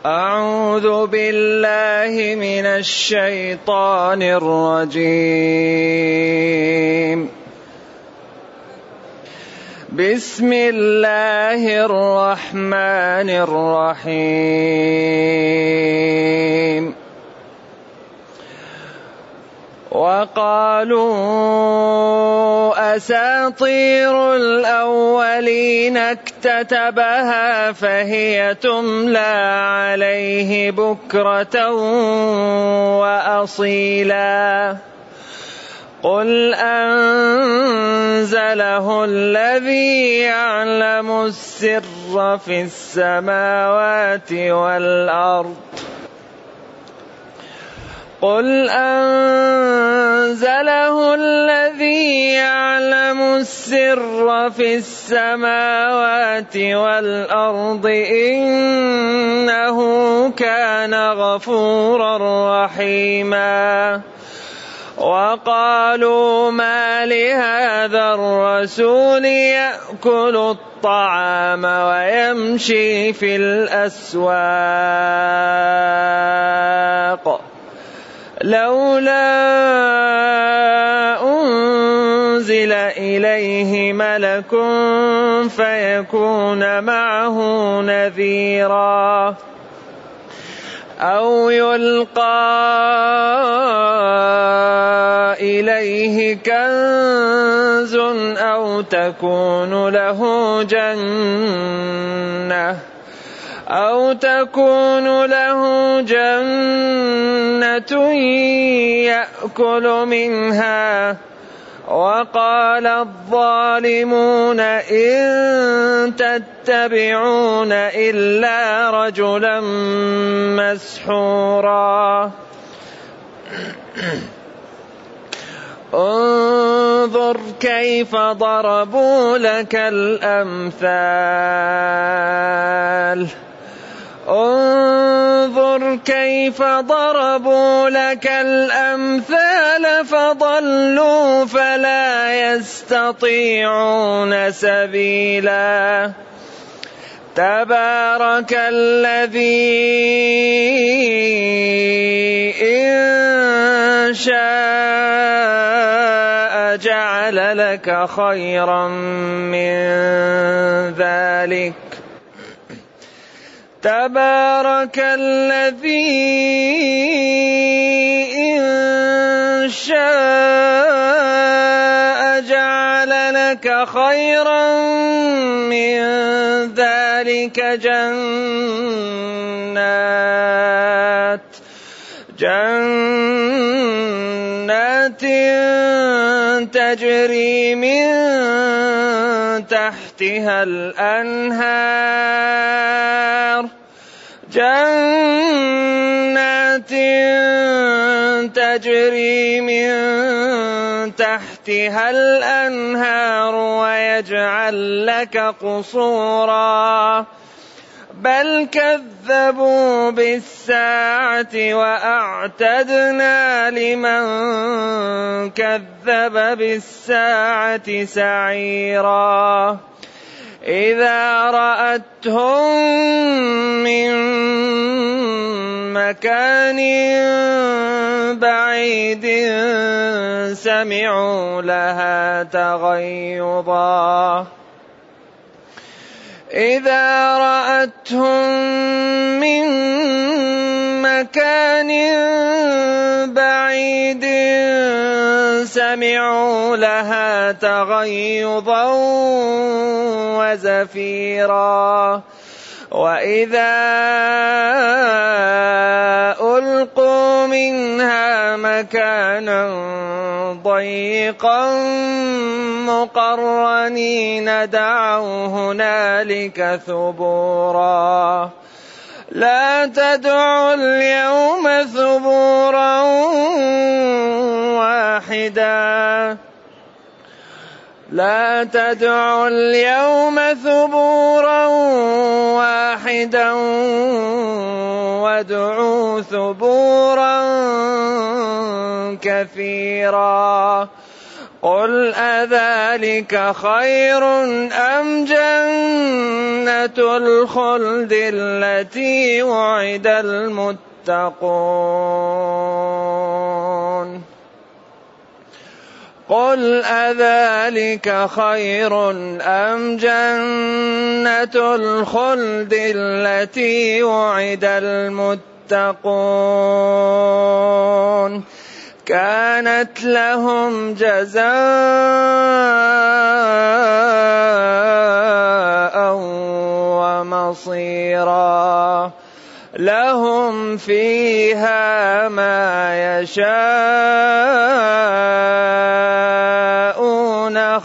أعوذ بالله من الشيطان الرجيم. بسم الله الرحمن الرحيم. وقالوا أساطير الأولين اكتتبها فهي تملى عليه بكرة وأصيلا قل أنزله الذي يعلم السر في السماوات والأرض قل أنزله الذي يعلم السر في السماوات والأرض إنه كان غفورا رحيما. وقالوا ما لهذا الرسول يأكل الطعام ويمشي في الأسواق لولا أنزل إليه ملك فيكون معه نذيرا أو يلقى إليه كنز أو تكون له جنة يأكل منها. وقال الظالمون إن تتبعون إلا رجلا مسحورا انظر كيف ضربوا لك الأمثال فضلوا فلا يستطيعون سبيلا. تبارك الذي إن شاء جعل لك خيرا من ذلك تبارك الذي إن شاء جعل لك خيرا من ذلك جنات تجري من تحتها الأنهار ويجعل لك قصورا بل كذبوا بالساعة وأعتدنا لمن كذب بالساعة سعيرا. إذا رأتهم من مكان بعيد سمعوا لها تغيظا وزفيرا وإذا ألقوا منها مكانا ضيقا مقرنين دعوا هنالك ثبورا لا تدعوا اليوم ثبورا واحدا وادعوا ثبورا كثيرا قل أذلك خير أم جنة الخلد التي وعد المتقون قل أذلك خير أم جنة الخلد التي وعد المتقون كانت لهم جزاء ومصيرا لهم فيها ما يشاءون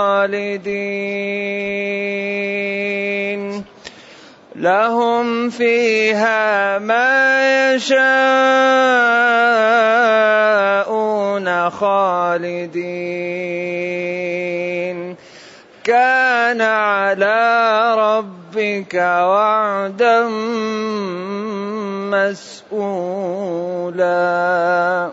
خالدين لهم فيها ما يشاءون خالدين كان على ربك وعدا مسئولا.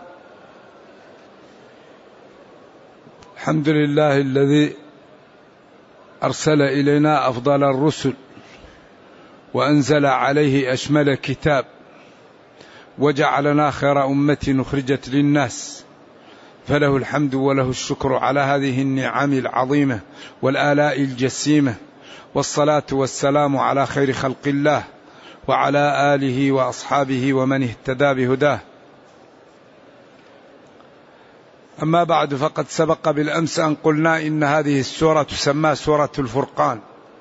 الحمد لله الذي أرسل إلينا أفضل الرسل وأنزل عليه أشمل كتاب وجعلنا خير أمة أخرجت للناس، فله الحمد وله الشكر على هذه النعم العظيمة والآلاء الجسيمة، والصلاة والسلام على خير خلق الله وعلى آله وأصحابه ومن اهتدى بهداه. أما بعد، فقد سبق بالأمس أن قلنا إن هذه السورة تسمى سورة الفرقان،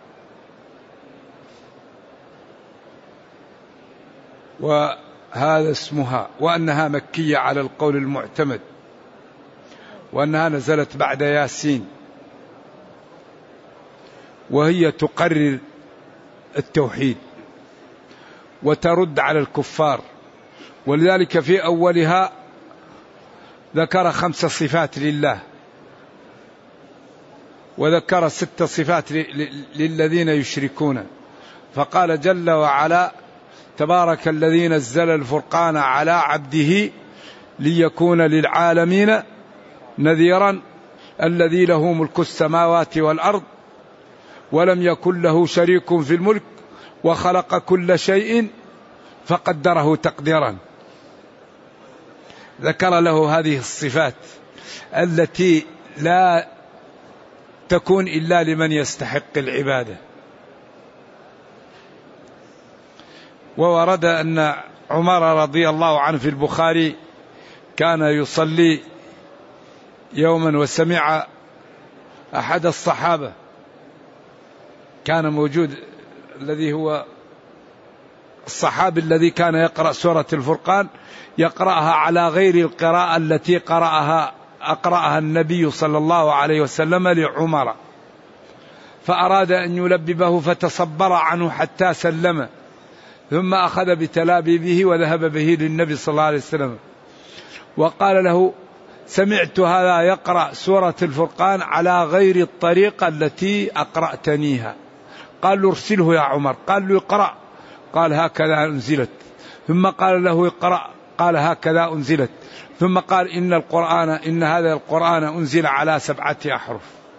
وهذا اسمها، وأنها مكية على القول المعتمد، وأنها نزلت بعد ياسين، وهي تقرر التوحيد وترد على الكفار. ولذلك في أولها ذكر 5 صفات لله، وذكر 6 صفات للذين يشركون، فقال جل وعلا: تبارك الذي نزل الفرقان على عبده ليكون للعالمين نذيرا الذي له ملك السماوات والأرض ولم يكن له شريك في الملك وخلق كل شيء فقدره تقديرا. ذكر له هذه الصفات التي لا تكون إلا لمن يستحق العبادة. وورد أن عمر رضي الله عنه في البخاري كان يصلي يوما وسمع أحد الصحابة كان موجود، الذي هو الصحابي الذي كان يقرأ سورة الفرقان، يقرأها على غير القراءة التي أقرأها النبي صلى الله عليه وسلم لعمر، فأراد أن يلببه فتصبر عنه حتى سلم، ثم أخذ بتلابيبه وذهب به للنبي صلى الله عليه وسلم وقال له: سمعت هذا يقرأ سورة الفرقان على غير الطريقة التي أقرأتنيها. قال له: ارسله يا عمر. قال له: اقرأ. قال: هكذا أنزلت. ثم قال له: اقرأ. قال: هكذا أنزلت. ثم قال: إن هذا القرآن أنزل على 7 أحرف.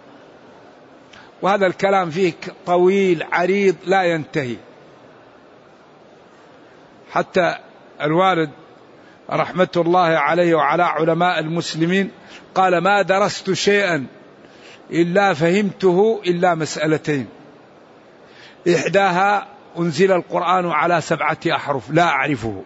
وهذا الكلام فيه طويل عريض لا ينتهي، حتى الوالد رحمة الله عليه وعلى علماء المسلمين قال: ما درست شيئا إلا فهمته إلا مسألتين، إحداها أنزل القرآن على 7 أحرف لا أعرفه،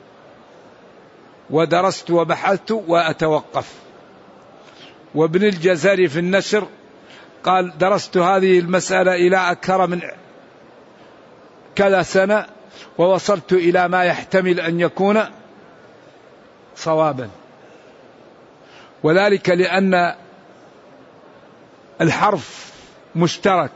ودرست وبحثت وأتوقف. وابن الجزري في النشر قال: درست هذه المسألة إلى أكثر من كذا سنة ووصلت إلى ما يحتمل أن يكون صوابا. وذلك لأن الحرف مشترك،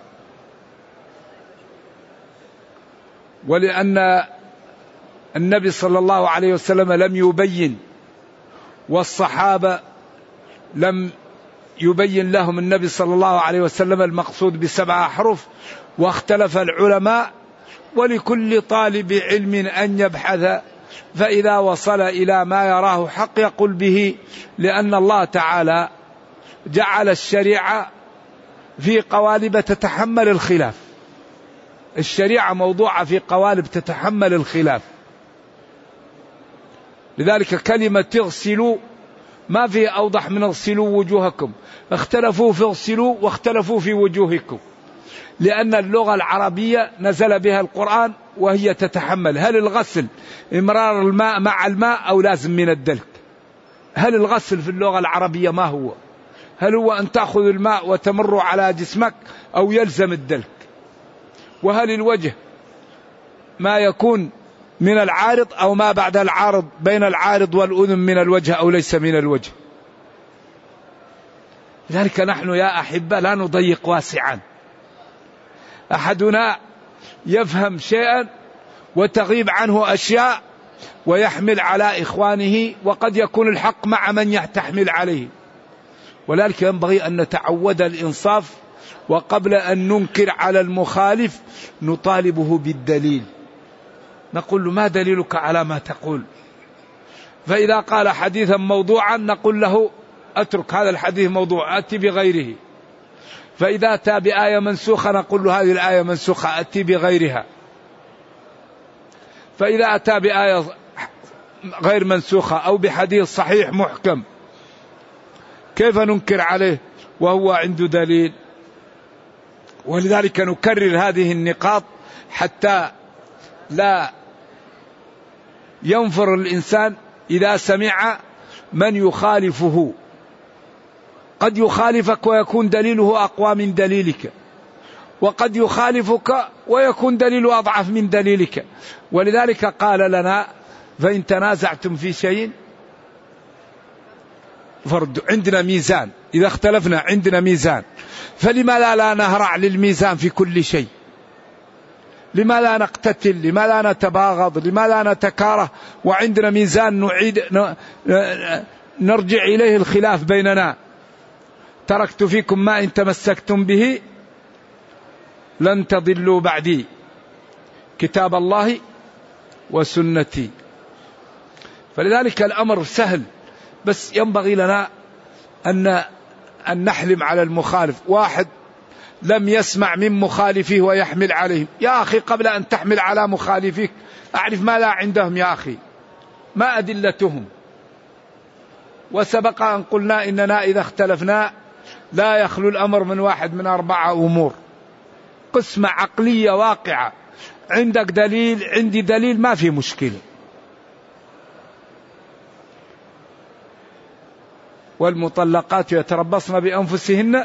ولأن النبي صلى الله عليه وسلم لم يبين، والصحابة لم يبين لهم النبي صلى الله عليه وسلم المقصود ب7 أحرف، واختلف العلماء، ولكل طالب علم أن يبحث، فإذا وصل إلى ما يراه حق يقول به، لأن الله تعالى جعل الشريعة في قوالب تتحمل الخلاف. الشريعة موضوعة في قوالب تتحمل الخلاف. لذلك كلمة اغسلوا ما في أوضح من اغسلوا وجوهكم. اختلفوا في اغسلوا واختلفوا في وجوهكم، لأن اللغة العربية نزل بها القرآن وهي تتحمل. هل الغسل إمرار الماء مع الماء أو لازم من الدلك؟ هل الغسل في اللغة العربية ما هو؟ هل هو أن تأخذ الماء وتمر على جسمك أو يلزم الدلك؟ وهل الوجه ما يكون من العارض أو ما بعد العارض بين العارض والأذن من الوجه أو ليس من الوجه؟ لذلك نحن يا أحبة لا نضيق واسعا. أحدنا يفهم شيئا وتغيب عنه أشياء ويحمل على إخوانه، وقد يكون الحق مع من يحتمل عليه. ولذلك ينبغي أن نتعود الإنصاف، وقبل أن ننكر على المخالف نطالبه بالدليل. نقول له ما دليلك على ما تقول؟ فإذا قال حديثا موضوعا نقول له أترك هذا الحديث موضوع، أتي بغيره. فإذا أتى بآية منسوخة نقول له هذه الآية منسوخة، أتي بغيرها. فإذا أتى بآية غير منسوخة أو بحديث صحيح محكم كيف ننكر عليه وهو عنده دليل؟ ولذلك نكرر هذه النقاط حتى لا ينفر الإنسان إذا سمع من يخالفه. قد يخالفك ويكون دليله أقوى من دليلك، وقد يخالفك ويكون دليله أضعف من دليلك. ولذلك قال لنا فإن تنازعتم في شيء فرد. عندنا ميزان، إذا اختلفنا عندنا ميزان، فلما لا نهرع للميزان في كل شيء؟ لما لا نقتتل؟ لما لا نتباغض؟ لما لا نتكاره وعندنا ميزان نرجع إليه الخلاف بيننا؟ تركت فيكم ما إن تمسكتم به لن تضلوا بعدي، كتاب الله وسنتي. فلذلك الأمر سهل، بس ينبغي لنا أن نحلم على المخالف. واحد لم يسمع من مخالفه ويحمل عليهم، يا أخي قبل أن تحمل على مخالفك أعرف ما لا عندهم يا أخي، ما أدلتهم. وسبق أن قلنا إننا إذا اختلفنا لا يخلو الأمر من واحد من 4 أمور. قسمة عقلية واقعة، عندك دليل عندي دليل ما في مشكلة. والمطلقات يتربصن بأنفسهن،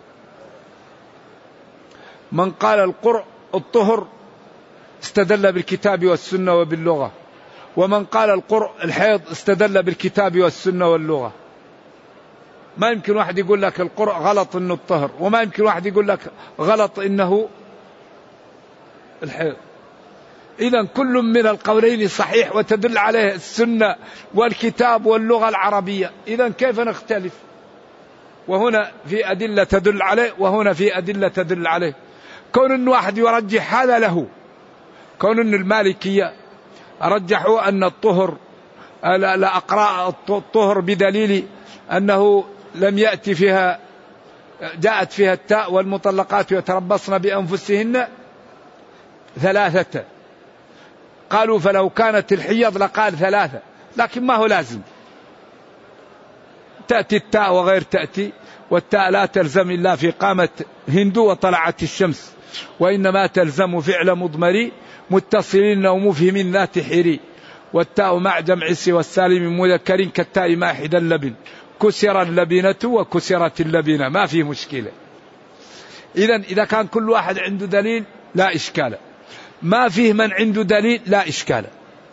من قال القرء الطهر استدل بالكتاب والسنة وباللغة، ومن قال القرء الحيض استدل بالكتاب والسنة واللغة. ما يمكن واحد يقول لك القرء غلط انه الطهر، وما يمكن واحد يقول لك غلط انه الحيض. إذن كل من القولين صحيح وتدل عليه السنة والكتاب واللغة العربية، إذن كيف نختلف؟ وهنا في أدلة تدل عليه وهنا في أدلة تدل عليه. كون أن واحد يرجح هذا له، كون أن المالكية رجحوا أن الطهر لا أقرأ الطهر بدليل أنه لم يأتي فيها جاءت فيها التاء والمطلقات يتربصن بأنفسهن 3. قالوا فلو كانت الحيض لقال 3، لكن ما هو لازم تأتي التاء وغير تأتي، والتاء لا تلزم إلا في قامة هندو وطلعت الشمس، وإنما تلزم فعل مضمري متصلين ومفهم ذات حري، والتاء مع جمع سوى السالم مذكر كالتاء ماحدا اللبن، كسر اللبنة وكسرت اللبنة، ما في مشكلة. إذا كان كل واحد عنده دليل لا إشكال، ما فيه من عنده دليل لا إشكال.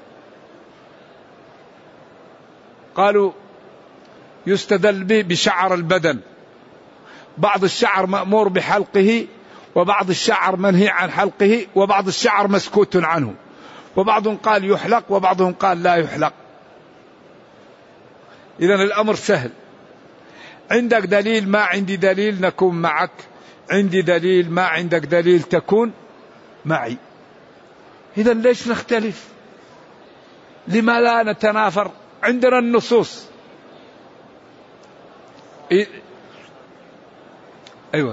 قالوا يستدل به بشعر البدن، بعض الشعر مأمور بحلقه وبعض الشعر منهي عن حلقه وبعض الشعر مسكوت عنه، وبعضهم قال يحلق وبعضهم قال لا يحلق. إذن الأمر سهل، عندك دليل ما عندي دليل نكون معك، عندي دليل ما عندك دليل تكون معي. إذن ليش نختلف؟ لما لا نتنافر؟ عندنا النصوص. أيوة.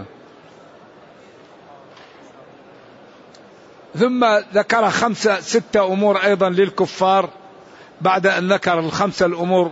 ثم ذكر 6 أمور أيضا للكفار بعد أن ذكر 5 الأمور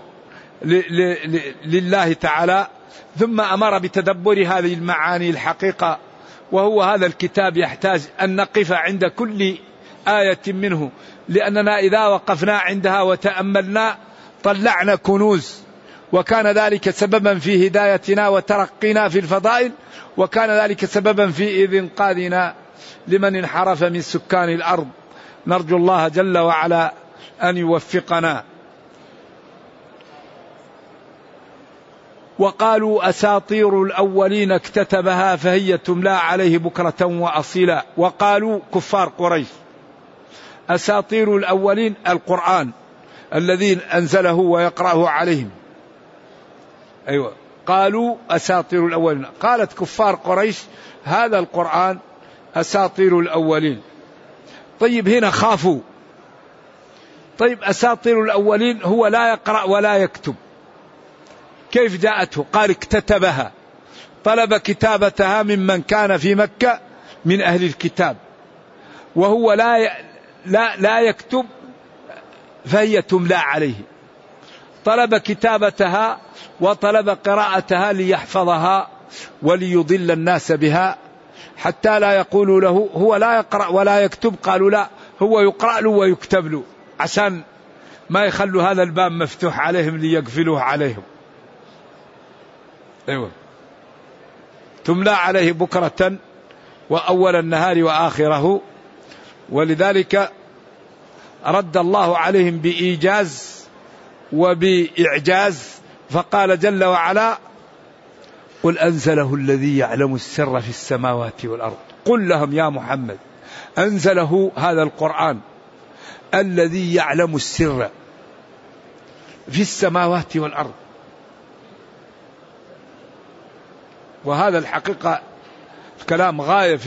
لله تعالى، ثم أمر بتدبر هذه المعاني الحقيقة. وهو هذا الكتاب يحتاج أن نقف عند كل آية منه، لأننا إذا وقفنا عندها وتأملنا طلعنا كنوز، وكان ذلك سببا في هدايتنا وترقينا في الفضائل، وكان ذلك سببا في إنقاذنا لمن انحرف من سكان الأرض. نرجو الله جل وعلا أن يوفقنا. وقالوا أساطير الأولين اكتتبها فهي تملى عليه بكرة وأصيلا. وقالوا كفار قريش أساطير الأولين القرآن الذي أنزله ويقرأه عليهم. أيوة. قالوا أساطير الأولين، قالت كفار قريش هذا القرآن أساطير الأولين. طيب هنا خافوا. طيب أساطير الأولين هو لا يقرأ ولا يكتب، كيف جاءته؟ قال اكتتبها، طلب كتابتها ممن كان في مكة من أهل الكتاب، وهو لا يكتب فهي تملى عليه. طلب كتابتها وطلب قراءتها ليحفظها وليضل الناس بها، حتى لا يقولوا له هو لا يقرأ ولا يكتب، قالوا لا هو يقرأ له ويكتب له، عشان ما يخلوا هذا الباب مفتوح عليهم ليقفلوه عليهم. أيوة. تملى عليه بكرة وأول النهار وآخره. ولذلك رد الله عليهم بإيجاز وبإعجاز، فقال جل وعلا قل أنزله الذي يعلم السر في السماوات والأرض. قل لهم يا محمد أنزله هذا القرآن الذي يعلم السر في السماوات والأرض. وهذا الحقيقة الكلام غاية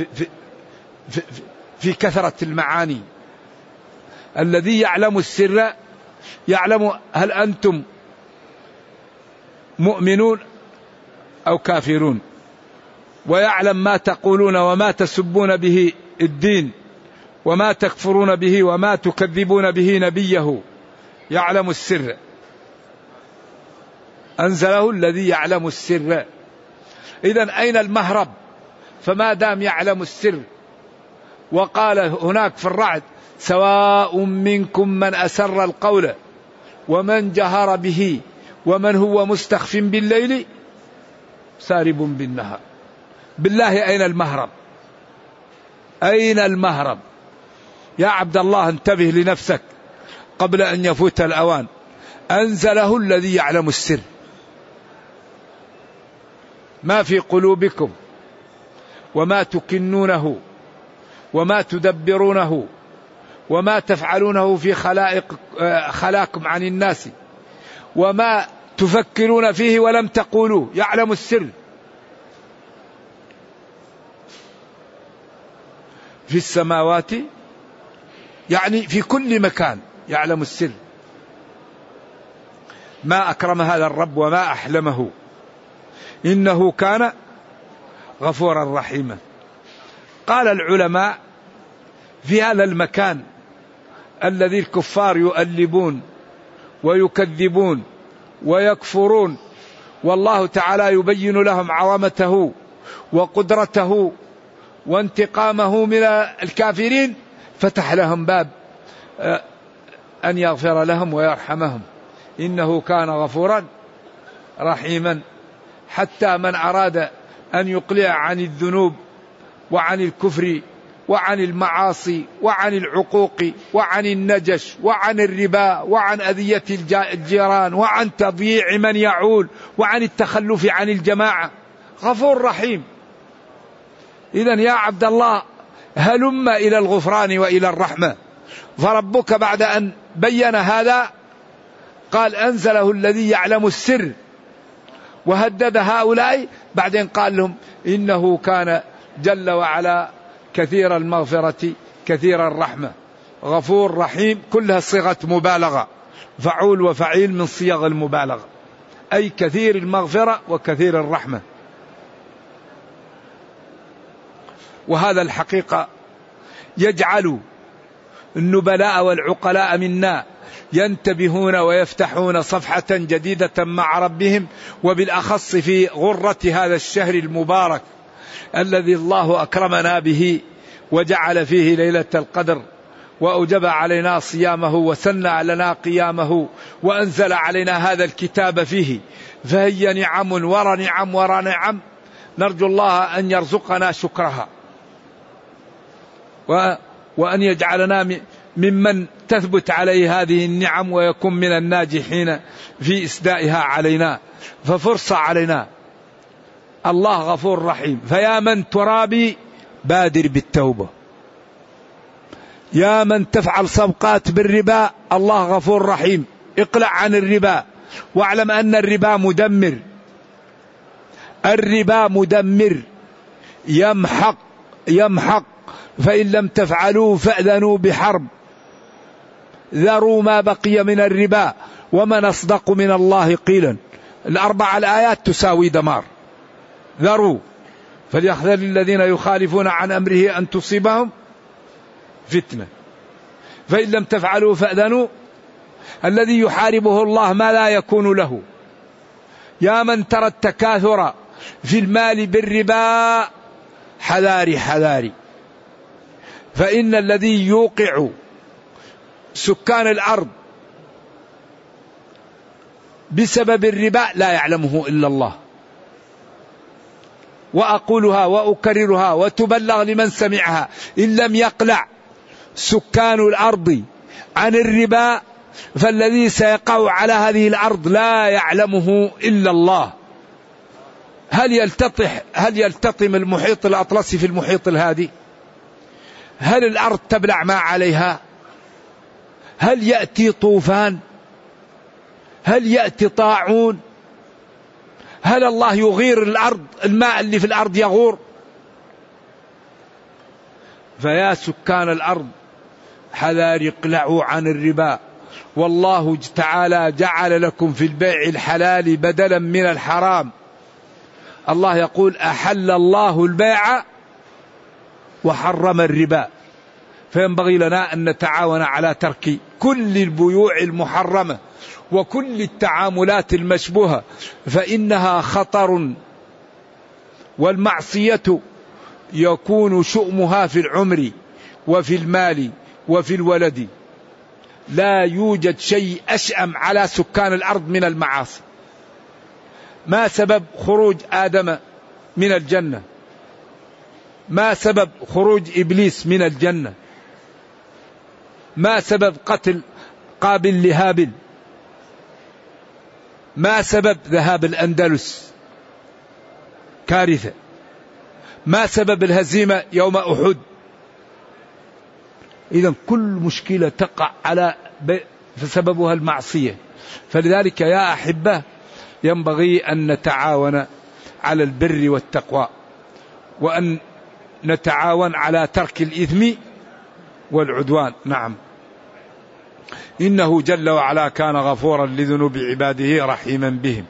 في كثرة المعاني. الذي يعلم السر، يعلم هل أنتم مؤمنون أو كافرون، ويعلم ما تقولون وما تسبون به الدين وما تكفرون به وما تكذبون به نبيه، يعلم السر. أنزله الذي يعلم السر. إذن أين المهرب؟ فما دام يعلم السر، وقال هناك في الرعد سواء منكم من أسر القول ومن جهر به ومن هو مستخف بالليل سارب بالنهار. بالله أين المهرب؟ أين المهرب؟ يا عبد الله انتبه لنفسك قبل أن يفوت الأوان. أنزله الذي يعلم السر، ما في قلوبكم وما تكنونه وما تدبرونه وما تفعلونه في خلاقكم عن الناس وما تفكرون فيه ولم تقولوا، يعلم السر. في السماوات يعني في كل مكان يعلم السر. ما أكرم هذا الرب وما أحلمه، إنه كان غفورا رحيما. قال العلماء في هذا المكان الذي الكفار يؤلبون ويكذبون ويكفرون، والله تعالى يبين لهم عظمته وقدرته وانتقامه من الكافرين، فتح لهم باب أن يغفر لهم ويرحمهم، إنه كان غفورا رحيما. حتى من أراد أن يقلع عن الذنوب وعن الكفر وعن المعاصي وعن العقوق وعن النجش وعن الربا وعن أذية الجيران وعن تضييع من يعول وعن التخلف عن الجماعة، غفور رحيم. إذن يا عبد الله هلم إلى الغفران وإلى الرحمة. فربك بعد أن بين هذا قال أنزله الذي يعلم السر، وهدد هؤلاء، بعدين قال لهم إنه كان جل وعلا كثير المغفرة كثير الرحمة، غفور رحيم، كلها صيغة مبالغة، فعول وفعيل من صيغ المبالغة، أي كثير المغفرة وكثير الرحمة. وهذا الحقيقة يجعل النبلاء والعقلاء منا ينتبهون ويفتحون صفحة جديدة مع ربهم، وبالأخص في غرة هذا الشهر المبارك الذي الله أكرمنا به وجعل فيه ليلة القدر، وأوجب علينا صيامه وسنى لنا قيامه وأنزل علينا هذا الكتاب فيه، فهي نعم ورى نعم ورى نعم، نرجو الله أن يرزقنا شكرها وأن يجعلنا ممن تثبت عليه هذه النعم ويكون من الناجحين في إسدائها علينا. ففرصة علينا، الله غفور رحيم. فيا من ترابي بادر بالتوبة، يا من تفعل صفقات بالربا الله غفور رحيم، اقلع عن الربا، واعلم أن الربا مدمر، الربا مدمر يمحق، فإن لم تفعلوا فأذنوا بحرب، ذروا ما بقي من الربا ومن أصدق من الله قيلا. الأربع الآيات تساوي دمار. ذروا، فليحذر الذين يخالفون عن أمره أن تصيبهم فتنة، فإن لم تفعلوا فأذنوا. الذي يحاربه الله ما لا يكون له. يا من ترى التكاثر في المال بالربا حذاري، فإن الذي يوقع سكان الأرض بسبب الربا لا يعلمه إلا الله. وأقولها وأكررها وتبلغ لمن سمعها، إن لم يقلع سكان الأرض عن الربا فالذي سيقع على هذه الأرض لا يعلمه إلا الله. هل يلتطم المحيط الأطلسي في المحيط الهادي؟ هل الأرض تبلع ما عليها؟ هل يأتي طوفان؟ هل يأتي طاعون؟ هل الله يغير الأرض؟ الماء اللي في الأرض يغور؟ فيا سكان الأرض حذار، اقلعوا عن الربا، والله تعالى جعل لكم في البيع الحلال بدلا من الحرام. الله يقول أحل الله البيع وحرم الربا، فينبغي لنا أن نتعاون على ترك كل البيوع المحرمة وكل التعاملات المشبوهة، فإنها خطر، والمعصية يكون شؤمها في العمر وفي المال وفي الولد. لا يوجد شيء أشأم على سكان الأرض من المعاصي. ما سبب خروج آدم من الجنة؟ ما سبب خروج إبليس من الجنة؟ ما سبب قتل قابل لهابل؟ ما سبب ذهاب الأندلس؟ كارثة. ما سبب الهزيمة يوم أحد؟ إذن كل مشكلة تقع على فسببها المعصية. فلذلك يا أحبة ينبغي أن نتعاون على البر والتقوى، وأن نتعاون على ترك الإثم والعدوان. نعم، إنه جل وعلا كان غفورا لذنوب عباده رحيما بهم.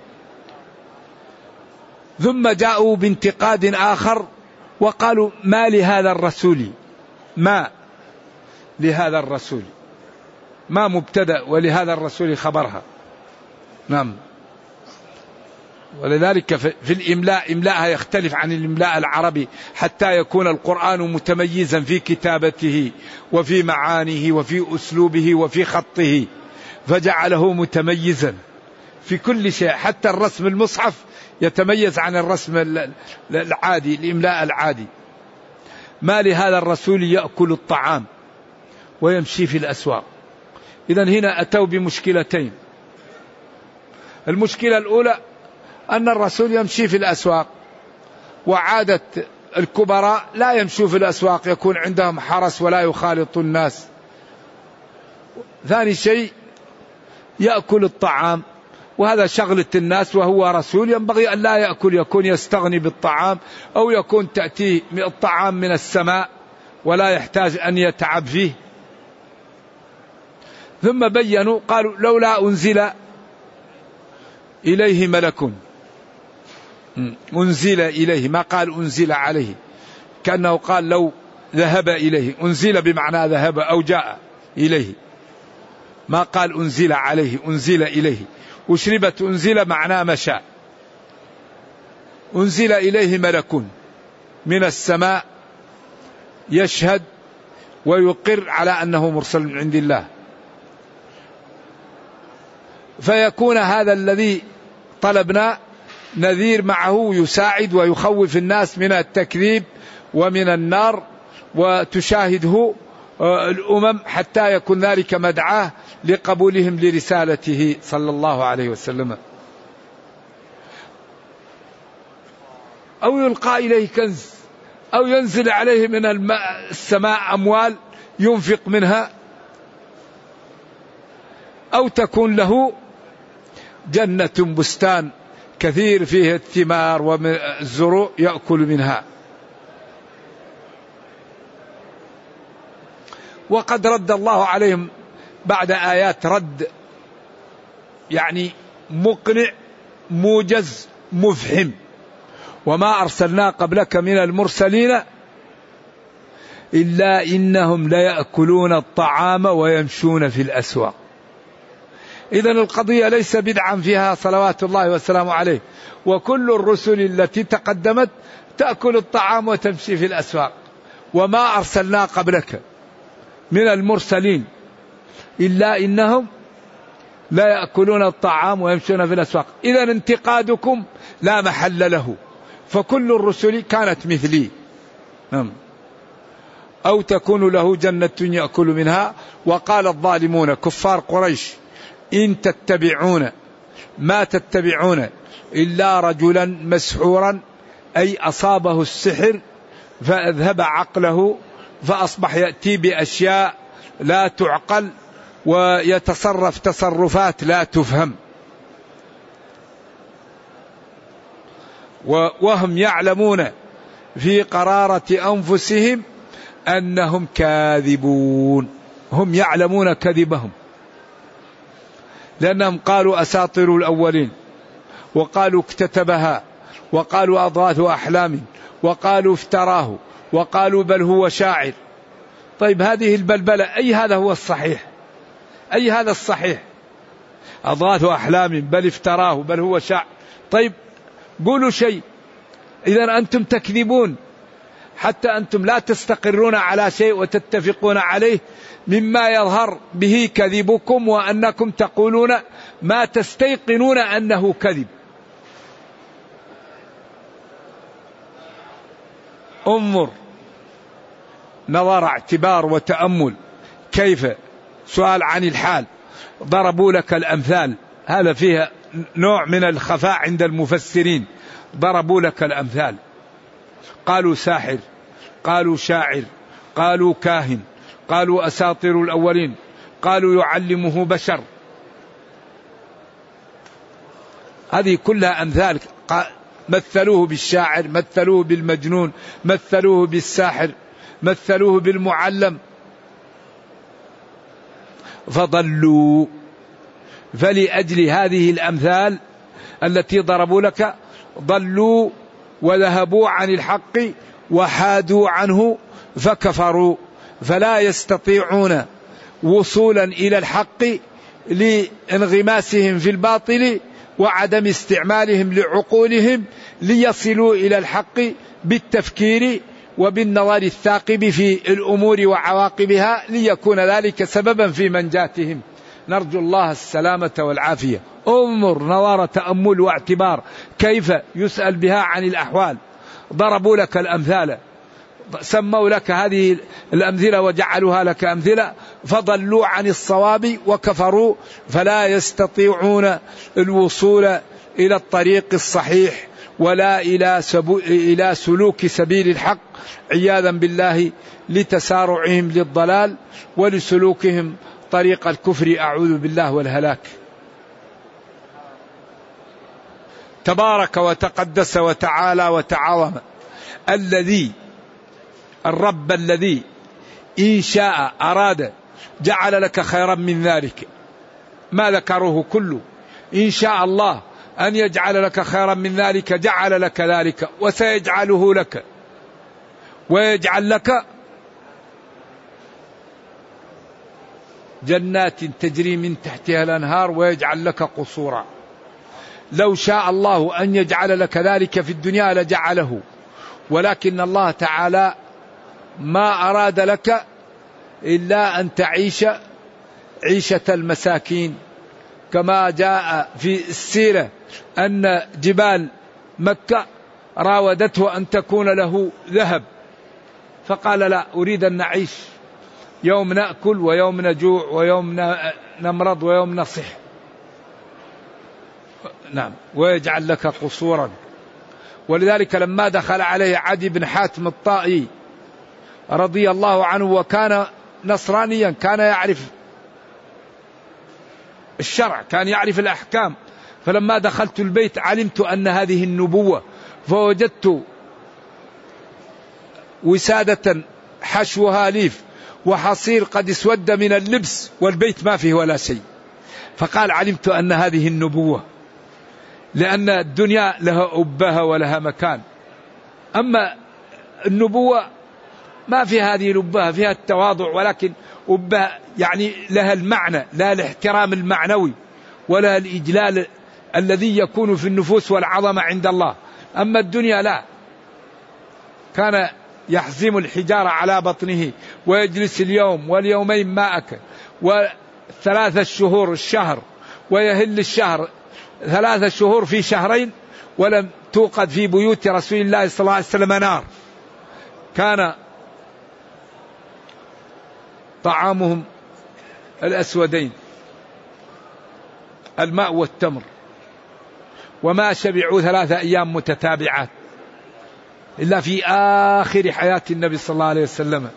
ثم جاءوا بانتقاد آخر وقالوا ما لهذا الرسول، ما لهذا الرسول، ما مبتدأ ولهذا الرسول خبرها. نعم، ولذلك في الإملاء إملاءها يختلف عن الإملاء العربي حتى يكون القرآن متميزا في كتابته وفي معانيه وفي أسلوبه وفي خطه، فجعله متميزا في كل شيء. حتى الرسم المصحف يتميز عن الرسم العادي، الإملاء العادي. ما لهذا الرسول يأكل الطعام ويمشي في الأسواق. إذن هنا أتوا بمشكلتين. المشكلة الأولى أن الرسول يمشي في الأسواق، وعادة الكبراء لا يمشوا في الأسواق، يكون عندهم حرس ولا يخالط الناس. ثاني شيء يأكل الطعام، وهذا شغلة الناس، وهو رسول ينبغي أن لا يأكل، يكون يستغني بالطعام، أو يكون تأتيه الطعام من السماء ولا يحتاج أن يتعب فيه. ثم بينوا قالوا لولا أنزل إليه ملك، أنزل إليه، ما قال أنزل عليه، كأنه قال لو ذهب إليه، أنزل بمعنى ذهب أو جاء إليه، ما قال أنزل عليه، أنزل إليه. أشربت أنزل معناه مشى. أنزل إليه ملك من السماء يشهد ويقر على أنه مرسل من عند الله، فيكون هذا الذي طلبنا نذير معه يساعد ويخوف الناس من التكذيب ومن النار، وتشاهده الأمم حتى يكون ذلك مدعاة لقبولهم لرسالته صلى الله عليه وسلم. أو يلقى إليه كنز، أو ينزل عليه من السماء أموال ينفق منها، أو تكون له جنة بستان كثير فيه الثمار والزروع يأكل منها. وقد رد الله عليهم بعد آيات رد يعني مقنع موجز مفحم: وما أرسلنا قبلك من المرسلين إلا إنهم ليأكلون الطعام ويمشون في الأسواق. إذن القضية ليس بدعا فيها صلوات الله وسلامه عليه، وكل الرسل التي تقدمت تأكل الطعام وتمشي في الأسواق. وما أرسلنا قبلك من المرسلين إلا إنهم لا يأكلون الطعام ويمشون في الأسواق. إذن انتقادكم لا محل له، فكل الرسل كانت مثلي. أو تكون له جنة يأكل منها. وقال الظالمون كفار قريش: إن تتبعون ما تتبعون إلا رجلا مسحورا، أي أصابه السحر فأذهب عقله فأصبح يأتي بأشياء لا تعقل ويتصرف تصرفات لا تفهم. وهم يعلمون في قرارة أنفسهم أنهم كاذبون. هم يعلمون كذبهم، لأنهم قالوا أساطير الأولين، وقالوا اكتتبها، وقالوا أضغاث أحلام، وقالوا افتراه، وقالوا بل هو شاعر. طيب هذه البلبلة أي هذا هو الصحيح؟ أي هذا الصحيح؟ أضغاث أحلام، بل افتراه، بل هو شاعر. طيب قولوا شيء. إذن أنتم تكذبون، حتى أنتم لا تستقرون على شيء وتتفقون عليه، مما يظهر به كذبكم وأنكم تقولون ما تستيقنون أنه كذب. انظر نظر اعتبار وتأمل كيف سؤال عن الحال. ضربوا لك الأمثال، هذا فيها نوع من الخفاء عند المفسرين. ضربوا لك الأمثال، قالوا ساحر، قالوا شاعر، قالوا كاهن، قالوا أساطير الأولين، قالوا يعلمه بشر. هذه كلها أمثال. مثلوه بالشاعر، مثلوه بالمجنون، مثلوه بالساحر، مثلوه بالمعلم، فضلوا. فلأجل هذه الأمثال التي ضربوا لك ضلوا وذهبوا عن الحق وحادوا عنه فكفروا، فلا يستطيعون وصولا إلى الحق لانغماسهم في الباطل وعدم استعمالهم لعقولهم ليصلوا إلى الحق بالتفكير وبالنظر الثاقب في الأمور وعواقبها، ليكون ذلك سببا في منجاتهم. نرجو الله السلامة والعافية. انظر نظر تأمل واعتبار كيف يسأل بها عن الأحوال. ضربوا لك الأمثال، سموا لك هذه الأمثلة وجعلوها لك أمثلة، فضلوا عن الصواب وكفروا، فلا يستطيعون الوصول إلى الطريق الصحيح ولا إلى سلوك سبيل الحق، عياذا بالله، لتسارعهم للضلال ولسلوكهم طريق الكفر، أعوذ بالله، والهلاك. تبارك وتقدس وتعالى وتعاظم الرب الذي إن شاء أراد جعل لك خيرا من ذلك. ما ذكروه كله إن شاء الله أن يجعل لك خيرا من ذلك جعل لك ذلك، وسيجعله لك. ويجعل لك جنات تجري من تحتها الأنهار ويجعل لك قصورا. لو شاء الله أن يجعل لك ذلك في الدنيا لجعله، ولكن الله تعالى ما أراد لك إلا أن تعيش عيشة المساكين، كما جاء في السيرة أن جبال مكة راودته أن تكون له ذهب، فقال لا، أريد أن نعيش، يوم نأكل ويوم نجوع ويوم نمرض ويوم نصح. نعم، ويجعل لك قصورا. ولذلك لما دخل عليه عدي بن حاتم الطائي رضي الله عنه وكان نصرانيا، كان يعرف الشرع، كان يعرف الأحكام، فلما دخلت البيت علمت أن هذه النبوة، فوجدت وسادة حشوها ليف وحصير قد اسود من اللبس والبيت ما فيه ولا شيء، فقال علمت أن هذه النبوة، لأن الدنيا لها أبها ولها مكان، أما النبوة ما في هذه الأبها، فيها التواضع، ولكن أبها يعني لها المعنى، لها الاحترام المعنوي ولا الإجلال الذي يكون في النفوس والعظمة عند الله. أما الدنيا لا، كان يحزم الحجارة على بطنه ويجلس اليوم واليومين ما أكل، وثلاثة شهور الشهر، ويهل الشهر 3 شهور في شهرين، ولم توقد في بيوت رسول الله صلى الله عليه وسلم نار. كان طعامهم الأسودين، الماء والتمر، وما شبعوا 3 أيام متتابعات إلا في آخر حياة النبي صلى الله عليه وسلم.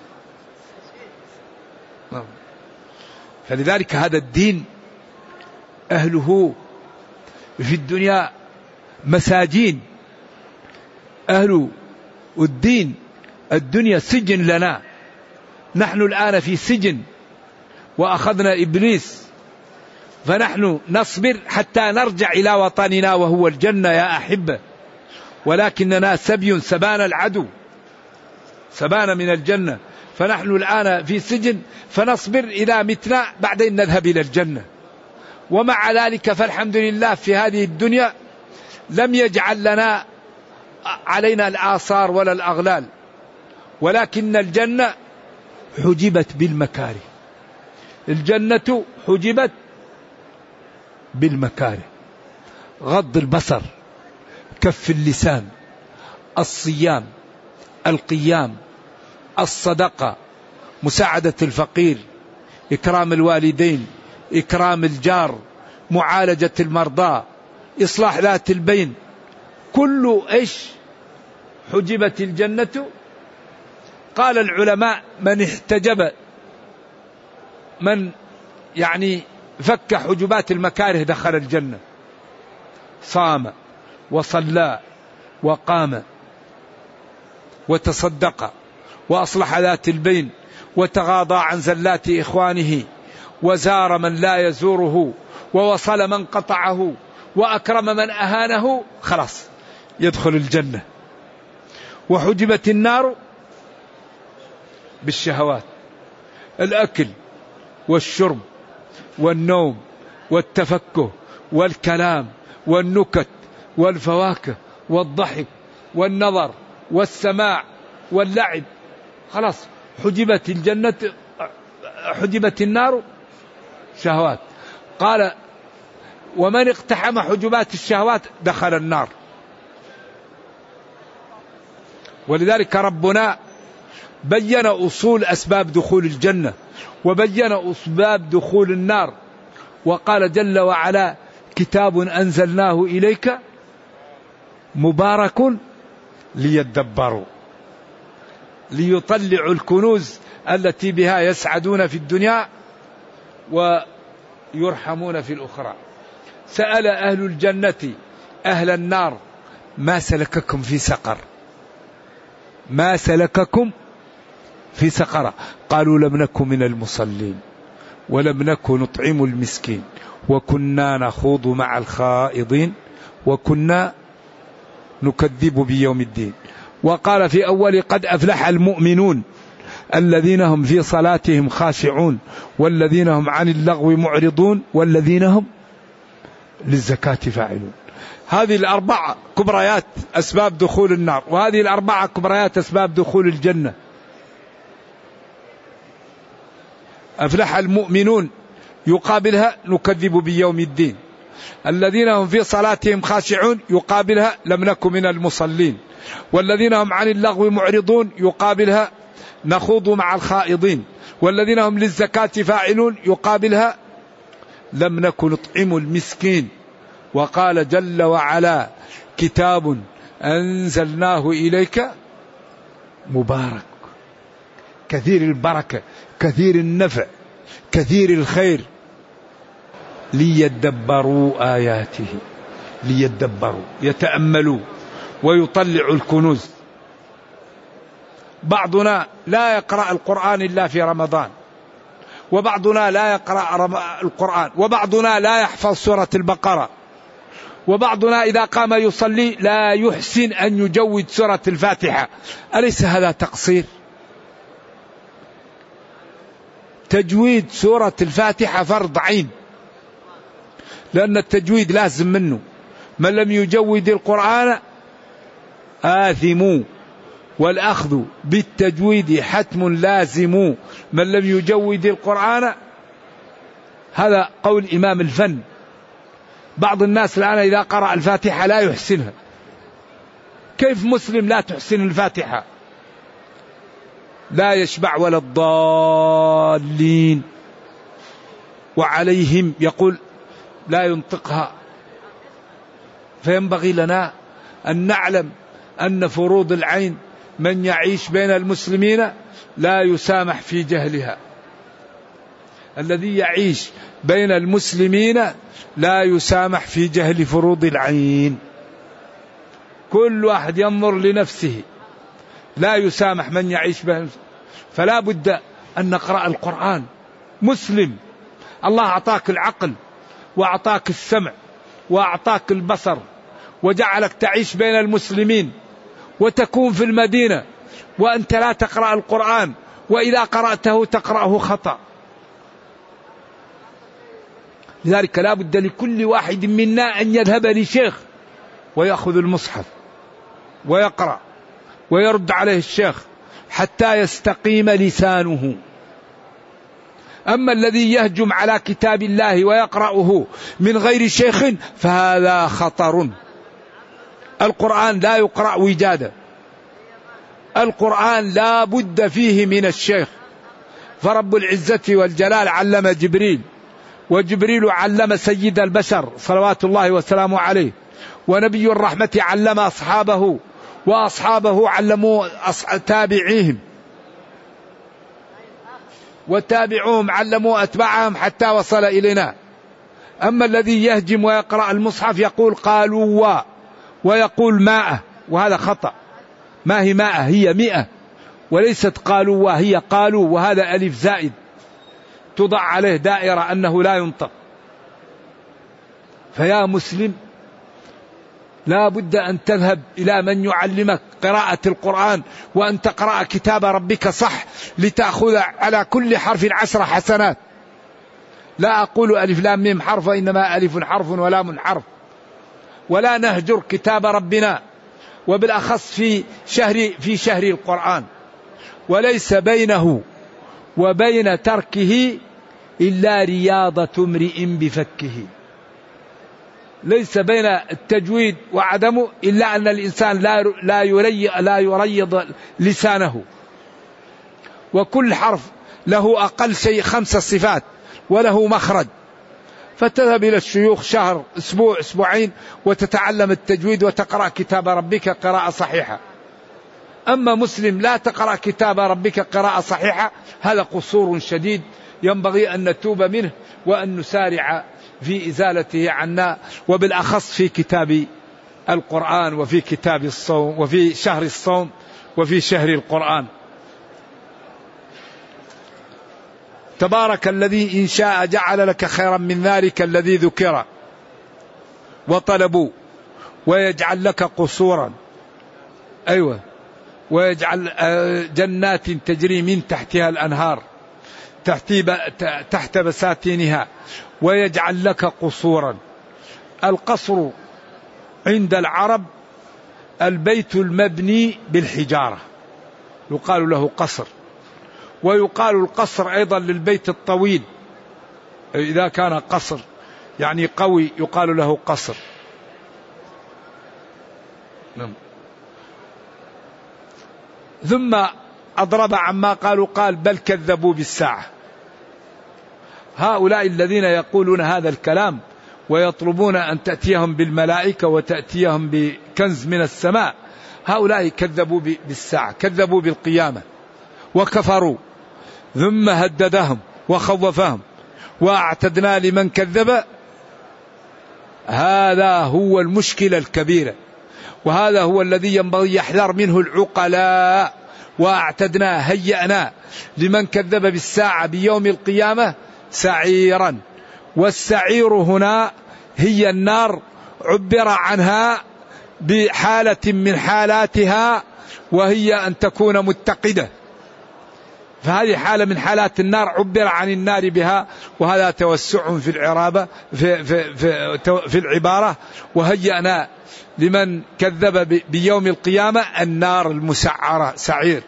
فلذلك هذا الدين أهله في الدنيا مساجين، أهل الدين الدنيا سجن لنا، نحن الآن في سجن وأخذنا إبليس، فنحن نصبر حتى نرجع إلى وطننا وهو الجنة يا أحبة، ولكننا سبي سبان العدو، سبان من الجنة، فنحن الآن في سجن فنصبر إلى متنا بعدين نذهب إلى الجنة. ومع ذلك فالحمد لله في هذه الدنيا لم يجعل لنا علينا الآثار ولا الأغلال، ولكن الجنة حجبت بالمكاره، الجنة حجبت بالمكاره، غض البصر، كف اللسان، الصيام، القيام، الصدقة، مساعدة الفقير، إكرام الوالدين، إكرام الجار، معالجة المرضى، إصلاح ذات البين، كل إيش حجبت الجنة. قال العلماء من احتجب، من يعني فك حجبات المكاره دخل الجنة، صام وصلى وقام وتصدق وأصلح ذات البين وتغاضى عن زلات إخوانه وزار من لا يزوره ووصل من قطعه وأكرم من أهانه، خلاص يدخل الجنة. وحجبت النار بالشهوات، الأكل والشرب والنوم والتفكه والكلام والنكت والفواكه والضحك والنظر والسماع واللعب، خلاص حجبت الجنة، حجبت النار شهوات. قال ومن اقتحم حجبات الشهوات دخل النار. ولذلك ربنا بين أصول أسباب دخول الجنة وبين أسباب دخول النار، وقال جل وعلا كتاب أنزلناه إليك مبارك ليدبروا، ليطلعوا الكنوز التي بها يسعدون في الدنيا ويرحمون في الأخرى. سأل أهل الجنة أهل النار ما سلككم في سقر، ما سلككم في سقر؟ قالوا لم نكن من المصلين ولم نكن نطعم المسكين وكنا نخوض مع الخائضين وكنا نكذب بيوم الدين. وقال في أول قد أفلح المؤمنون الذين هم في صلاتهم خاشعون والذين هم عن اللغو معرضون والذين هم للزكاة فاعلون. هذه الأربع كبريات أسباب دخول النار، وهذه الأربع كبريات أسباب دخول الجنة. أفلح المؤمنون يقابلها نكذب بيوم الدين، الذين هم في صلاتهم خاشعون يقابلها لم نكن من المصلين، والذين هم عن اللغو معرضون يقابلها نخوض مع الخائضين، والذين هم للزكاة فاعلون يقابلها لم نكن نطعم المسكين. وقال جل وعلا كتاب أنزلناه إليك مبارك، كثير البركة كثير النفع كثير الخير، ليدبروا آياته، ليدبروا يتأملوا ويطلعوا الكنوز. بعضنا لا يقرأ القرآن إلا في رمضان، وبعضنا لا يقرأ القرآن، وبعضنا لا يحفظ سورة البقرة، وبعضنا إذا قام يصلي لا يحسن أن يجود سورة الفاتحة. أليس هذا تقصير؟ تجويد سورة الفاتحة فرض عين، لأن التجويد لازم منه. من لم يجود القرآن آثموا، والأخذ بالتجويد حتم لازم. من لم يجود القرآن، هذا قول إمام الفن. بعض الناس الآن إذا قرأ الفاتحة لا يحسنها. كيف مسلم لا تحسن الفاتحة؟ لا يشبع ولا الضالين، وعليهم يقول لا ينطقها. فينبغي لنا أن نعلم أن فروض العين من يعيش بين المسلمين لا يسامح في جهلها. الذي يعيش بين المسلمين لا يسامح في جهل فروض العين. كل واحد ينظر لنفسه، لا يسامح من يعيش بين. فلا بد أن نقرأ القرآن. مسلم الله أعطاك العقل وأعطاك السمع وأعطاك البصر وجعلك تعيش بين المسلمين وتكون في المدينة وأنت لا تقرأ القرآن، وإذا قرأته تقرأه خطأ. لذلك لا بد لكل واحد منا أن يذهب لشيخ ويأخذ المصحف ويقرأ ويرد عليه الشيخ حتى يستقيم لسانه. أما الذي يهجم على كتاب الله ويقرأه من غير شيخ فهذا خطر. القرآن لا يقرأ وجادة، القرآن لا بد فيه من الشيخ. فرب العزة والجلال علم جبريل، وجبريل علم سيد البشر صلوات الله وسلامه عليه، ونبي الرحمة علم أصحابه، وأصحابه علموا تابعيهم، وتابعوهم علموا أتباعهم حتى وصل إلينا. أما الذي يهجم ويقرأ المصحف يقول قالوا ويقول 100، وهذا خطأ. ما هي 100؟ هي 100، وليست قالوا، وهي قالوا، وهذا ألف زائد توضع عليه دائرة أنه لا ينطق. فيا مسلم لا بد أن تذهب إلى من يعلمك قراءة القرآن، وأن تقرأ كتاب ربك صح لتأخذ على كل حرف 10 حسنات. لا أقول ألف لام ميم حرف، إنما ألف حرف ولام حرف. ولا نهجر كتاب ربنا، وبالأخص في شهر القرآن. وليس بينه وبين تركه إلا رياضة امرئ بفكه. ليس بين التجويد وعدمه إلا أن الإنسان لا يريض لسانه. وكل حرف له أقل شيء 5 صفات وله مخرج. فتذهب إلى الشيوخ شهر أسبوع أسبوعين وتتعلم التجويد وتقرأ كتاب ربك قراءة صحيحة. أما مسلم لا تقرأ كتاب ربك قراءة صحيحة، هذا قصور شديد ينبغي أن نتوب منه وأن نسارع في إزالته عنا، وبالأخص في كتاب القرآن وفي كتاب الصوم وفي شهر الصوم وفي شهر القرآن. تبارك الذي إن شاء جعل لك خيرا من ذلك الذي ذكر وطلبوا ويجعل لك قصورا. أيوة، ويجعل جنات تجري من تحتها الأنهار تحت بساتينها، ويجعل لك قصورا. القصر عند العرب البيت المبني بالحجارة يقال له قصر، ويقال القصر أيضا للبيت الطويل إذا كان قصر يعني قوي يقال له قصر. ثم أضرب عما قالوا قال بل كذبوا بالساعة. هؤلاء الذين يقولون هذا الكلام ويطلبون أن تأتيهم بالملائكة وتأتيهم بكنز من السماء، هؤلاء كذبوا بالساعة، كذبوا بالقيامة وكفروا. ثم هددهم وخوفهم وأعتدنا لمن كذب. هذا هو المشكلة الكبيرة، وهذا هو الذي ينبغي يحذر منه العقلاء. وأعتدنا هيأنا لمن كذب بالساعة بيوم القيامة سعيرا. والسعير هنا هي النار عبر عنها بحالة من حالاتها، وهي أن تكون متقدة، فهذه حالة من حالات النار عبر عن النار بها، وهذا توسع في العرابة في العبارة. وهيأنا لمن كذب بيوم القيامة النار المسعرة سعير.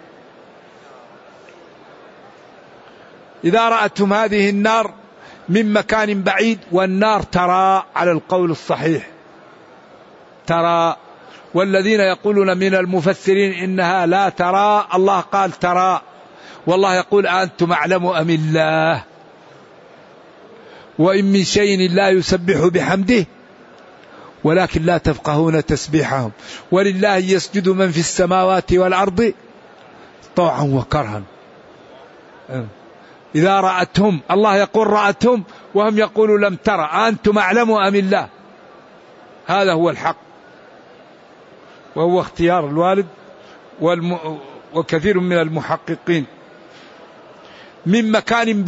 إذا رأتم هذه النار من مكان بعيد، والنار ترى على القول الصحيح ترى، والذين يقولون من المفسرين إنها لا ترى، الله قال ترى، والله يقول أنتم أعلم أم الله. وإن من شيء لا يسبح بحمده ولكن لا تفقهون تسبيحهم، ولله يسجد من في السماوات والأرض طوعا وكرها. إذا رأتهم، الله يقول رأتهم وهم يقولوا لم ترى، أنتم أعلم أم الله. هذا هو الحق، وهو اختيار الوالد وكثير من المحققين. من مكان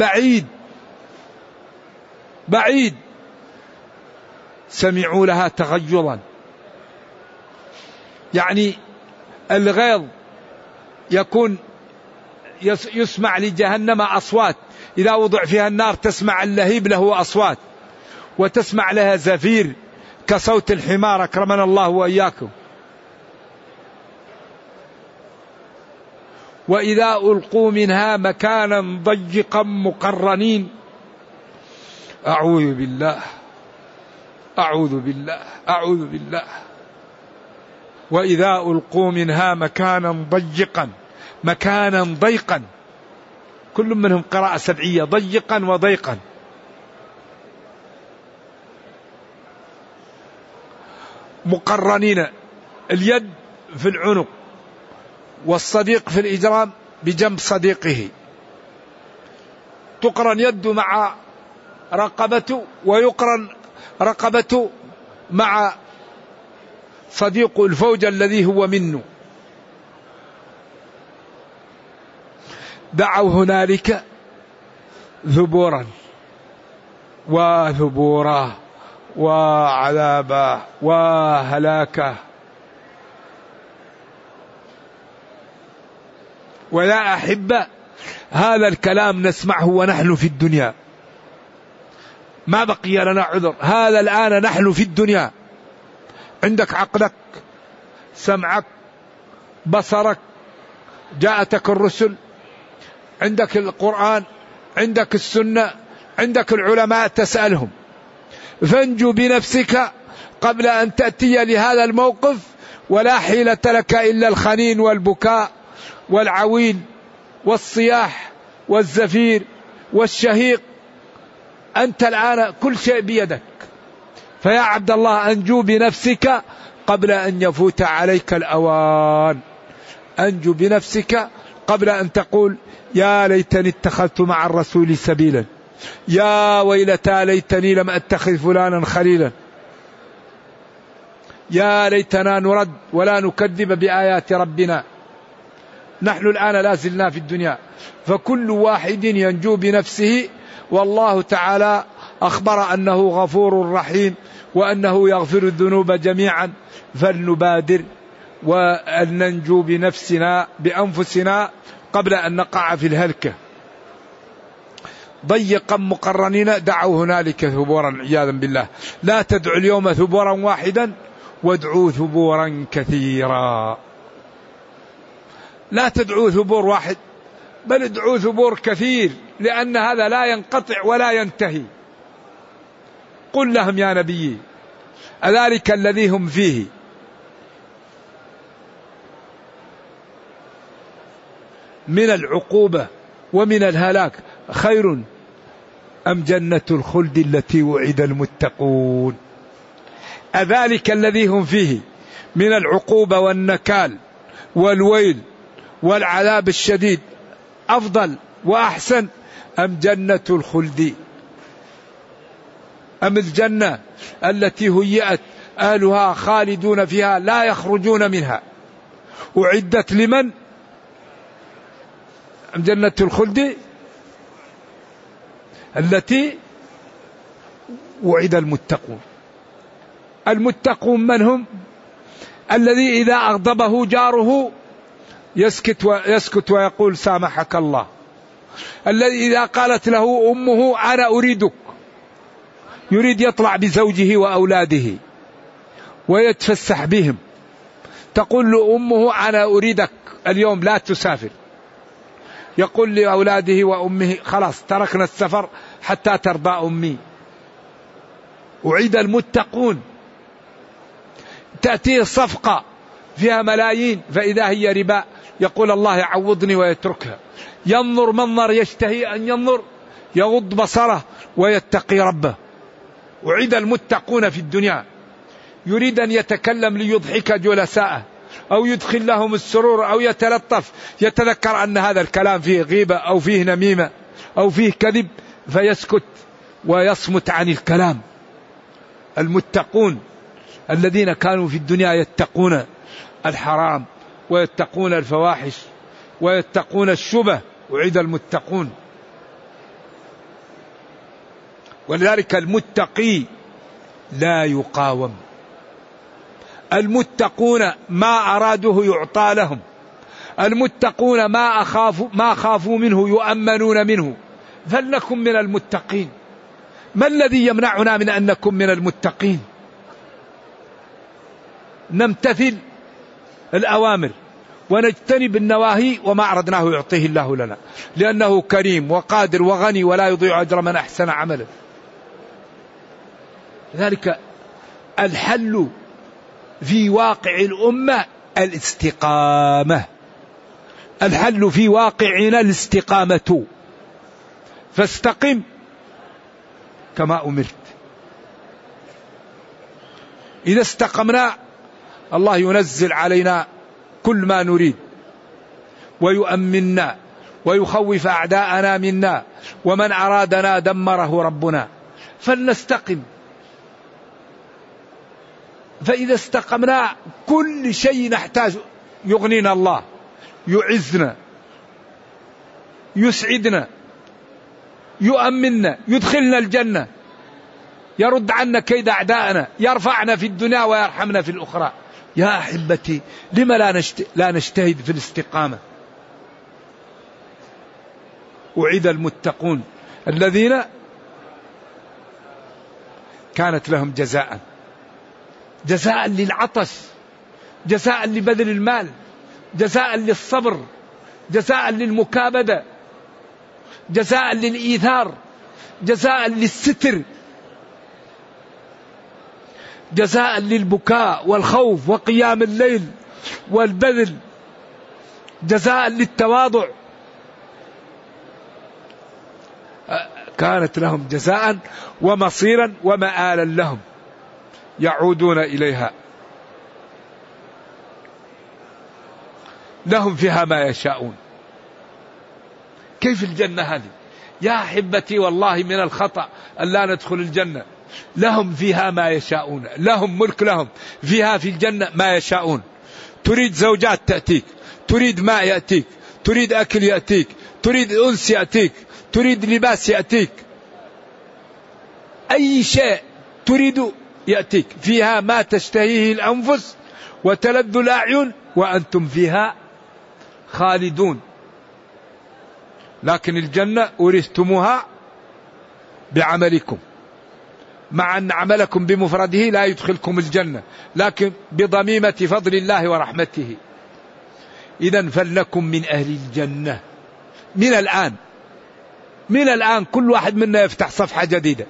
بعيد سمعوا لها تغيظا، يعني الغيظ يكون يسمع لجهنم أصوات، إذا وضع فيها النار تسمع اللهيب له أصوات، وتسمع لها زفير كصوت الحمار أكرمنا الله وإياكم. وإذا ألقوا منها مكانا ضيقا مقرنين. أعوذ بالله أعوذ بالله أعوذ بالله. وإذا ألقوا منها مكانا ضيقا، كل منهم قراءة سبعية، ضيقا وضيقا. مقرنين، اليد في العنق والصديق في الإجرام بجنب صديقه، تقرن يد مع رقبته ويقرن رقبته مع صديق الفوج الذي هو منه. دعوا هنالك ثبورا وثبورا وعذابا وهلاكا. ويا أحبة، هذا الكلام نسمعه ونحن في الدنيا، ما بقي لنا عذر. هذا الآن نحن في الدنيا، عندك عقلك، سمعك، بصرك، جاءتك الرسل، عندك القرآن، عندك السنة، عندك العلماء تسألهم. فانجو بنفسك قبل أن تأتي لهذا الموقف، ولا حيلة لك إلا الخنين والبكاء والعويل والصياح والزفير والشهيق. أنت الآن كل شيء بيدك، فيا عبد الله أنجو بنفسك قبل أن يفوت عليك الأوان. أنجو بنفسك قبل أن تقول يا ليتني اتخذت مع الرسول سبيلا، يا ويلتى ليتني لم أتخذ فلانا خليلا، يا ليتنا نرد ولا نكذب بآيات ربنا. نحن الآن لا زلنا في الدنيا، فكل واحد ينجو بنفسه، والله تعالى أخبر أنه غفور رحيم وأنه يغفر الذنوب جميعا. فلنبادر وأن ننجو بأنفسنا قبل أن نقع في الهلكة. ضيقا مقرنين دعوا هنالك ثبورا عياذا بالله. لا تدعوا اليوم ثبورا واحدا وادعوا ثبورا كثيرا. لا تدعوا ثبور واحد بل ادعوا ثبور كثير، لأن هذا لا ينقطع ولا ينتهي. قل لهم يا نبي أذلك الذي هم فيه من العقوبة ومن الهلاك خير أم جنة الخلد التي وعد المتقون؟ أذلك الذي هم فيه من العقوبة والنكال والويل والعذاب الشديد أفضل وأحسن أم جنة الخلد، أم الجنة التي هيأت أهلها خالدون فيها لا يخرجون منها أعدت لمن؟ أم جنة الخلد التي وعد المتقون. المتقون من هم؟ الذي إذا أغضبه جاره يسكت ويقول سامحك الله. الذي إذا قالت له أمه أنا أريدك يريد يطلع بزوجه وأولاده ويتفسح بهم، تقول له أمه أنا أريدك اليوم لا تسافر، يقول لأولاده وأمه خلاص تركنا السفر حتى ترضى أمي. وعد المتقون. تأتيه صفقة فيها ملايين فإذا هي ربا يقول الله يعوضني ويتركها. ينظر منظر يشتهي أن ينظر يغض بصره ويتقي ربه. وعد المتقون في الدنيا. يريد أن يتكلم ليضحك جلساءه أو يدخل لهم السرور أو يتلطف، يتذكر أن هذا الكلام فيه غيبة أو فيه نميمة أو فيه كذب فيسكت ويصمت عن الكلام. المتقون الذين كانوا في الدنيا يتقون الحرام ويتقون الفواحش ويتقون الشبه. وعد المتقون. ولذلك المتقي لا يقاوم. المتقون ما أرادوه يعطى لهم. المتقون ما خافوا منه يؤمنون منه. فلنكن من المتقين. ما الذي يمنعنا من أن نكون من المتقين؟ نمتثل الأوامر ونجتنب النواهي وما أردناه يعطيه الله لنا، لأنه كريم وقادر وغني ولا يضيع أجر من أحسن عملا. لذلك الحل في واقع الأمة الاستقامة. الحل في واقعنا الاستقامة. فاستقم كما أمرت. إذا استقمنا الله ينزل علينا كل ما نريد ويؤمننا ويخوف أعداءنا منا، ومن أرادنا دمره ربنا. فلنستقم. فإذا استقمنا كل شيء نحتاج يغنينا الله، يعزنا، يسعدنا، يؤمننا، يدخلنا الجنة، يرد عنا كيد أعدائنا، يرفعنا في الدنيا ويرحمنا في الأخرى. يا أحبتي لما لا نجتهد في الاستقامة؟ وعد المتقون الذين كانت لهم جزاء للعطش، جزاء لبذل المال، جزاء للصبر، جزاء للمكابدة، جزاء للإيثار، جزاء للستر، جزاء للبكاء والخوف وقيام الليل والبذل، جزاء للتواضع. كانت لهم جزاء ومصيرا ومآلا لهم يعودون إليها. لهم فيها ما يشاءون. كيف الجنة هذه يا أحبتي؟ والله من الخطأ أن لا ندخل الجنة. لهم فيها ما يشاءون، لهم ملك، لهم فيها في الجنة ما يشاءون. تريد زوجات تأتيك، تريد ماء يأتيك، تريد أكل يأتيك، تريد أنس يأتيك، تريد لباس يأتيك، أي شيء تريد يأتيك. فيها ما تشتهيه الأنفس وتلذ الأعين وأنتم فيها خالدون. لكن الجنة أورثتموها بعملكم، مع أن عملكم بمفرده لا يدخلكم الجنة، لكن بضميمة فضل الله ورحمته. إذن فلنكن من أهل الجنة من الآن كل واحد منا يفتح صفحة جديدة.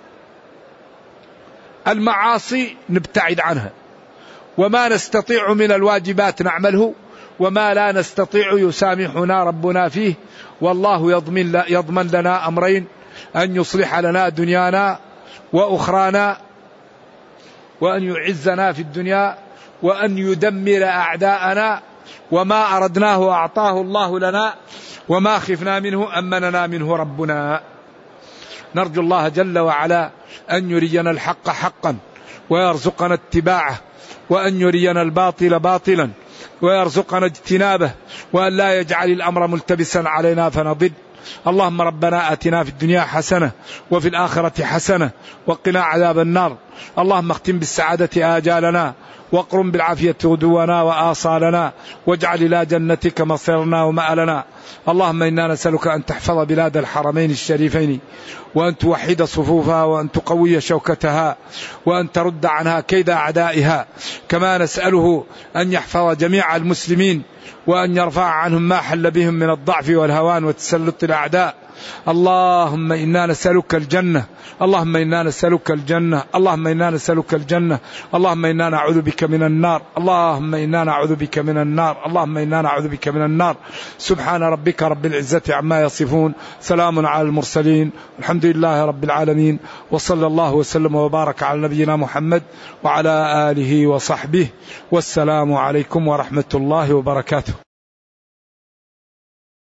المعاصي نبتعد عنها، وما نستطيع من الواجبات نعمله، وما لا نستطيع يسامحنا ربنا فيه. والله يضمن لنا أمرين: أن يصلح لنا دنيانا وأخرانا، وأن يعزنا في الدنيا، وأن يدمر أعداءنا. وما أردناه أعطاه الله لنا، وما خفنا منه أمننا منه ربنا. نرجو الله جل وعلا أن يرينا الحق حقا ويرزقنا اتباعه، وأن يرينا الباطل باطلا ويرزقنا اجتنابه، وأن لا يجعل الأمر ملتبسا علينا فنضل. اللهم ربنا آتنا في الدنيا حسنة وفي الآخرة حسنة وقنا عذاب النار. اللهم اختم بالسعادة آجالنا، واقرم بالعافية غدونا وآصالنا، واجعل إلى جنتك مصيرنا ومآلنا. اللهم إنا نسألك أن تحفظ بلاد الحرمين الشريفين، وأن توحد صفوفها، وأن تقوي شوكتها، وأن ترد عنها كيد أعدائها. كما نسأله أن يحفظ جميع المسلمين، وأن يرفع عنهم ما حل بهم من الضعف والهوان وتسلط الأعداء. اللهم إنا نسألك الجنة، اللهم إنا نسألك الجنة، اللهم إنا نسألك الجنة، اللهم إنا نعوذ بك من النار، اللهم إنا نعوذ بك من النار، اللهم إنا نعوذ بك من النار. سبحان ربك رب العزة عما يصفون، سلام على المرسلين، الحمد لله رب العالمين، وصلى الله وسلم وبارك على نبينا محمد وعلى آله وصحبه، والسلام عليكم ورحمة الله وبركاته.